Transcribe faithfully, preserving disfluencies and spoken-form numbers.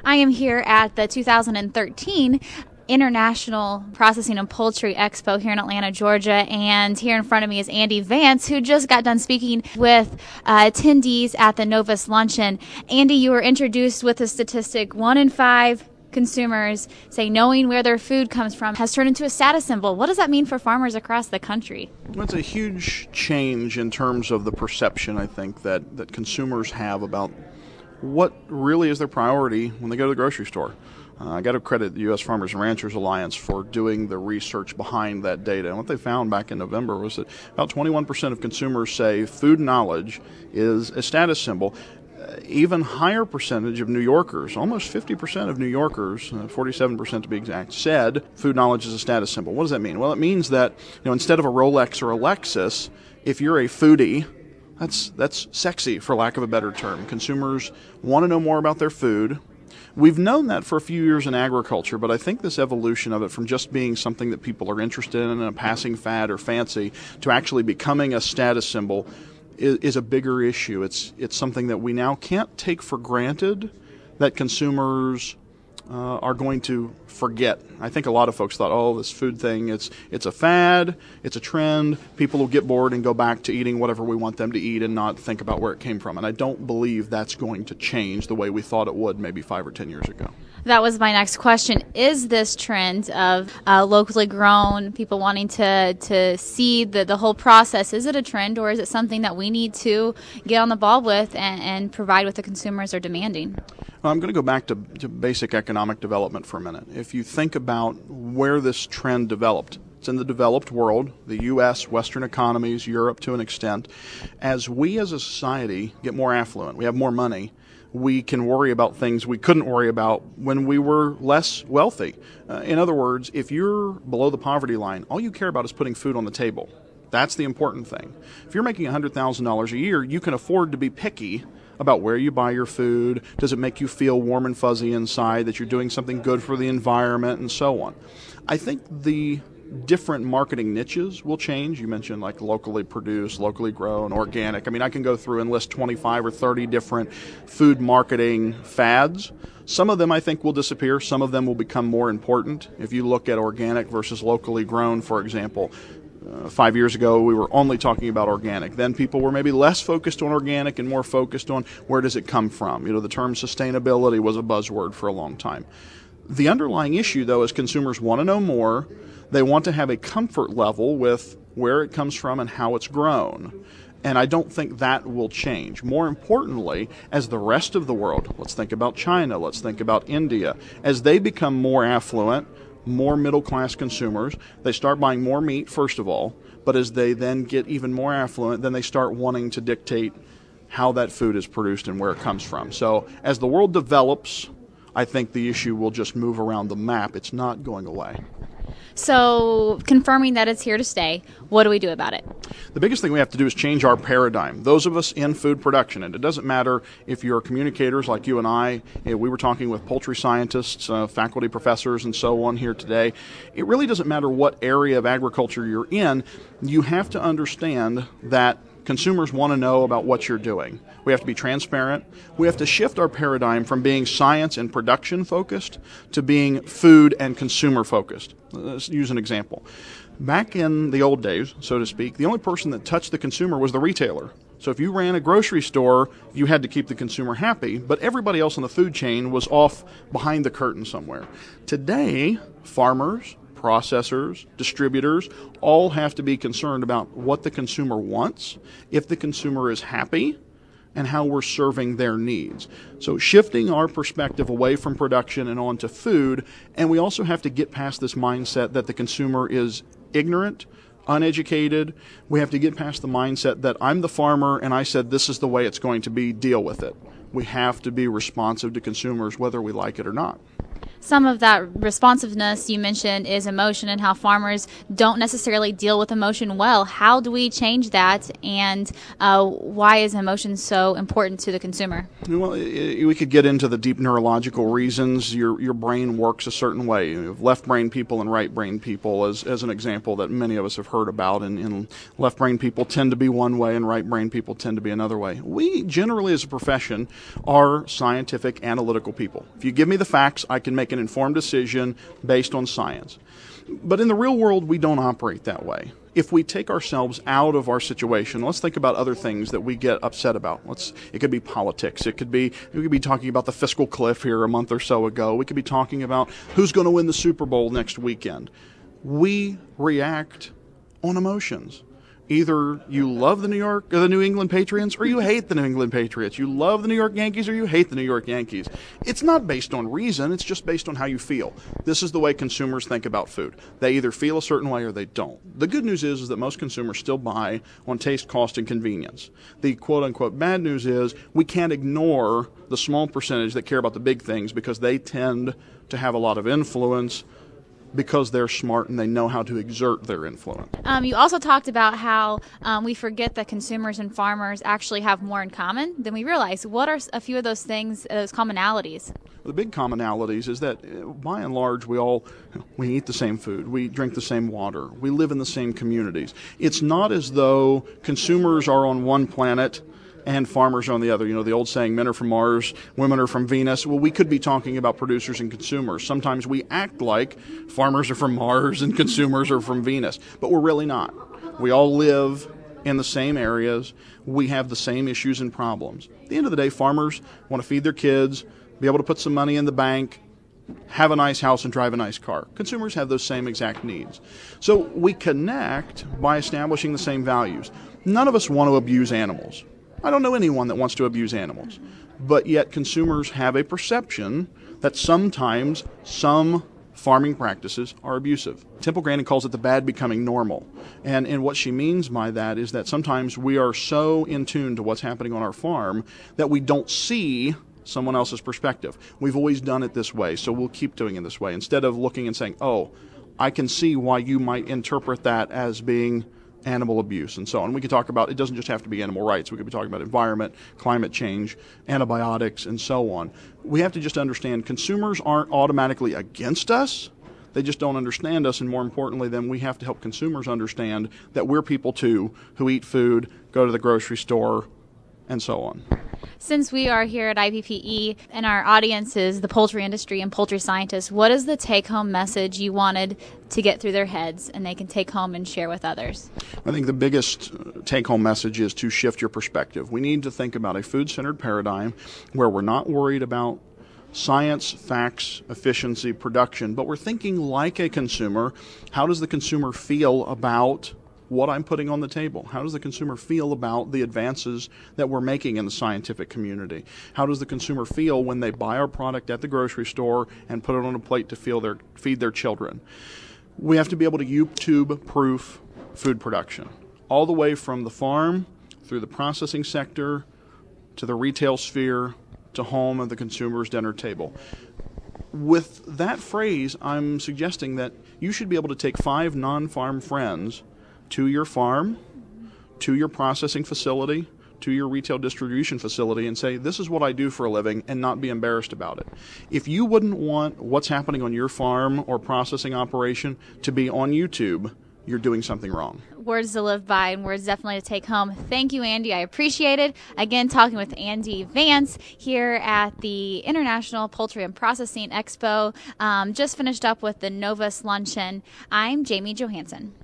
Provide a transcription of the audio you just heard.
I am here at the two thousand thirteen International Processing and Poultry Expo here in Atlanta, Georgia, and here in front of me is Andy Vance, who just got done speaking with uh, attendees at the Novus Luncheon. Andy, you were introduced with a statistic: one in five consumers say knowing where their food comes from has turned into a status symbol. What does that mean for farmers across the country? Well, it's a huge change in terms of the perception, I think, that, that consumers have about what really is their priority when they go to the grocery store. Uh, I got to credit the U S Farmers and Ranchers Alliance for doing the research behind that data. And what they found back in November was that about twenty-one percent of consumers say food knowledge is a status symbol. Uh, even higher percentage of New Yorkers, almost fifty percent of New Yorkers, uh, forty-seven percent to be exact, said food knowledge is a status symbol. What does that mean? Well, it means that, you know, instead of a Rolex or a Lexus, if you're a foodie, that's that's sexy, for lack of a better term. Consumers want to know more about their food. We've known that for a few years in agriculture, but I think this evolution of it from just being something that people are interested in, a passing fad or fancy, to actually becoming a status symbol is, is a bigger issue. It's it's something that we now can't take for granted that consumers uh, are going to forget. I think a lot of folks thought, oh, this food thing, it's it's a fad, it's a trend, people will get bored and go back to eating whatever we want them to eat and not think about where it came from. And I don't believe that's going to change the way we thought it would maybe five or ten years ago. That was my next question. Is this trend of uh, locally grown, people wanting to, to see the, the whole process, is it a trend, or is it something that we need to get on the ball with and, and provide what the consumers are demanding? Well, I'm going to go back to, to basic economic development for a minute. If you think about where this trend developed, it's in the developed world, the U S, Western economies, Europe to an extent. As we as a society get more affluent, we have more money, we can worry about things we couldn't worry about when we were less wealthy. Uh, in other words, if you're below the poverty line, all you care about is putting food on the table. That's the important thing. If you're making one hundred thousand dollars a year, you can afford to be picky about where you buy your food. Does it make you feel warm and fuzzy inside, that you're doing something good for the environment, and so on. I think the different marketing niches will change. You mentioned like locally produced, locally grown, organic. I mean, I can go through and list twenty-five or thirty different food marketing fads. Some of them I think will disappear. Some of them will become more important. If you look at organic versus locally grown, for example, Uh, five years ago, we were only talking about organic. Then people were maybe less focused on organic and more focused on where does it come from. You know, the term sustainability was a buzzword for a long time. The underlying issue, though, is consumers want to know more. They want to have a comfort level with where it comes from and how it's grown. And I don't think that will change. More importantly, as the rest of the world, let's think about China, let's think about India, as they become more affluent, more middle-class consumers, they start buying more meat, first of all, but as they then get even more affluent, then they start wanting to dictate how that food is produced and where it comes from. So as the world develops, I think the issue will just move around the map. It's not going away. So, confirming that it's here to stay, what do we do about it? The biggest thing we have to do is change our paradigm. Those of us in food production, and it doesn't matter if you're communicators like you and I, we were talking with poultry scientists, uh, faculty professors, and so on here today. It really doesn't matter what area of agriculture you're in. You have to understand that consumers want to know about what you're doing. We have to be transparent. We have to shift our paradigm from being science and production focused to being food and consumer focused. Let's use an example. Back in the old days, so to speak, the only person that touched the consumer was the retailer. So if you ran a grocery store, you had to keep the consumer happy, but everybody else in the food chain was off behind the curtain somewhere. Today, farmers, processors, distributors, all have to be concerned about what the consumer wants, if the consumer is happy, and how we're serving their needs. So shifting our perspective away from production and onto food, and we also have to get past this mindset that the consumer is ignorant, uneducated. We have to get past the mindset that I'm the farmer and I said this is the way it's going to be, deal with it. We have to be responsive to consumers whether we like it or not. Some of that responsiveness you mentioned is emotion and how farmers don't necessarily deal with emotion well. How do we change that, and uh, why is emotion so important to the consumer? Well, we could get into the deep neurological reasons. Your your brain works a certain way. You have left brain people and right brain people as, as an example that many of us have heard about, and, and left brain people tend to be one way and right brain people tend to be another way. We generally as a profession are scientific, analytical people. If you give me the facts, I can make an informed decision based on science. But in the real world, we don't operate that way. If we take ourselves out of our situation, let's think about other things that we get upset about. Let's, it could be politics. It could be, we could be talking about the fiscal cliff here a month or so ago. We could be talking about who's going to win the Super Bowl next weekend. We react on emotions. Either you love the New York or the New England Patriots, or you hate the New England Patriots. You love the New York Yankees, or you hate the New York Yankees. It's not based on reason. It's just based on how you feel. This is the way consumers think about food. They either feel a certain way or they don't. The good news is, is that most consumers still buy on taste, cost, and convenience. The quote-unquote bad news is we can't ignore the small percentage that care about the big things because they tend to have a lot of influence because they're smart and they know how to exert their influence. Um, you also talked about how um, we forget that consumers and farmers actually have more in common than we realize. What are a few of those things, those commonalities? The big commonalities is that, by and large, we all we eat the same food, we drink the same water, we live in the same communities. It's not as though consumers are on one planet and farmers on the other. You know, the old saying, men are from Mars, women are from Venus. Well, we could be talking about producers and consumers. Sometimes we act like farmers are from Mars and consumers are from Venus, but we're really not. We all live in the same areas. We have the same issues and problems. At the end of the day, farmers want to feed their kids, be able to put some money in the bank, have a nice house, and drive a nice car. Consumers have those same exact needs. So we connect by establishing the same values. None of us want to abuse animals. I don't know anyone that wants to abuse animals, but yet consumers have a perception that sometimes some farming practices are abusive. Temple Grandin calls it the bad becoming normal, and, and what she means by that is that sometimes we are so in tune to what's happening on our farm that we don't see someone else's perspective. We've always done it this way, so we'll keep doing it this way, instead of looking and saying, oh, I can see why you might interpret that as being animal abuse, and so on. We could talk about, it doesn't just have to be animal rights. We could be talking about environment, climate change, antibiotics, and so on. We have to just understand consumers aren't automatically against us. They just don't understand us, and more importantly, then we have to help consumers understand that we're people too who eat food, go to the grocery store, and so on. Since we are here at I P P E and our audience is the poultry industry and poultry scientists, what is the take-home message you wanted to get through their heads and they can take home and share with others? I think the biggest take-home message is to shift your perspective. We need to think about a food-centered paradigm where we're not worried about science, facts, efficiency, production, but we're thinking like a consumer. How does the consumer feel about what I'm putting on the table? How does the consumer feel about the advances that we're making in the scientific community? How does the consumer feel when they buy our product at the grocery store and put it on a plate to feel their, feed their children? We have to be able to YouTube-proof food production, all the way from the farm, through the processing sector, to the retail sphere, to home and the consumer's dinner table. With that phrase, I'm suggesting that you should be able to take five non-farm friends to your farm, to your processing facility, to your retail distribution facility and say, this is what I do for a living, and not be embarrassed about it. If you wouldn't want what's happening on your farm or processing operation to be on YouTube, you're doing something wrong. Words to live by and words definitely to take home. Thank you, Andy. I appreciate it. Again, talking with Andy Vance here at the International Poultry and Processing Expo. Um, just finished up with the Novus Luncheon. I'm Jamie Johansson.